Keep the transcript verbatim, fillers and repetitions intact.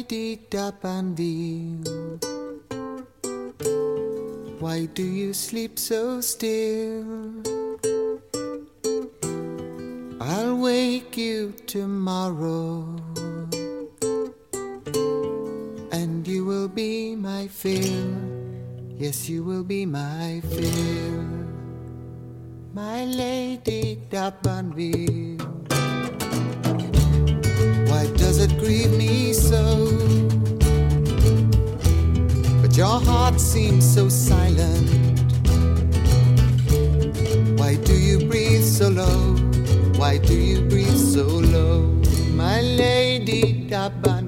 Lady D'Abanville, why do you sleep so still? I'll wake you tomorrow, and you will be my fill. Yes, you will be my fill, my Lady D'Abanville. Why does it grieve me so? But your heart seems so silent. Why do you breathe so low? Why do you breathe so low, my Lady D'Abanville?